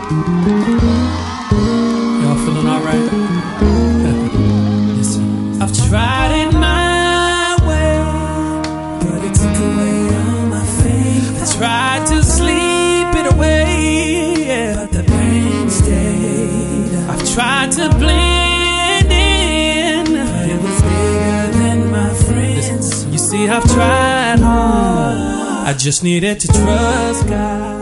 Y'all feeling alright? Listen. I've tried it my way, but it took away all my faith. I tried to sleep it away, yeah, but the pain stayed. I've tried to blend in, but it was bigger than my friends. You see, I've tried hard. I just needed to trust God.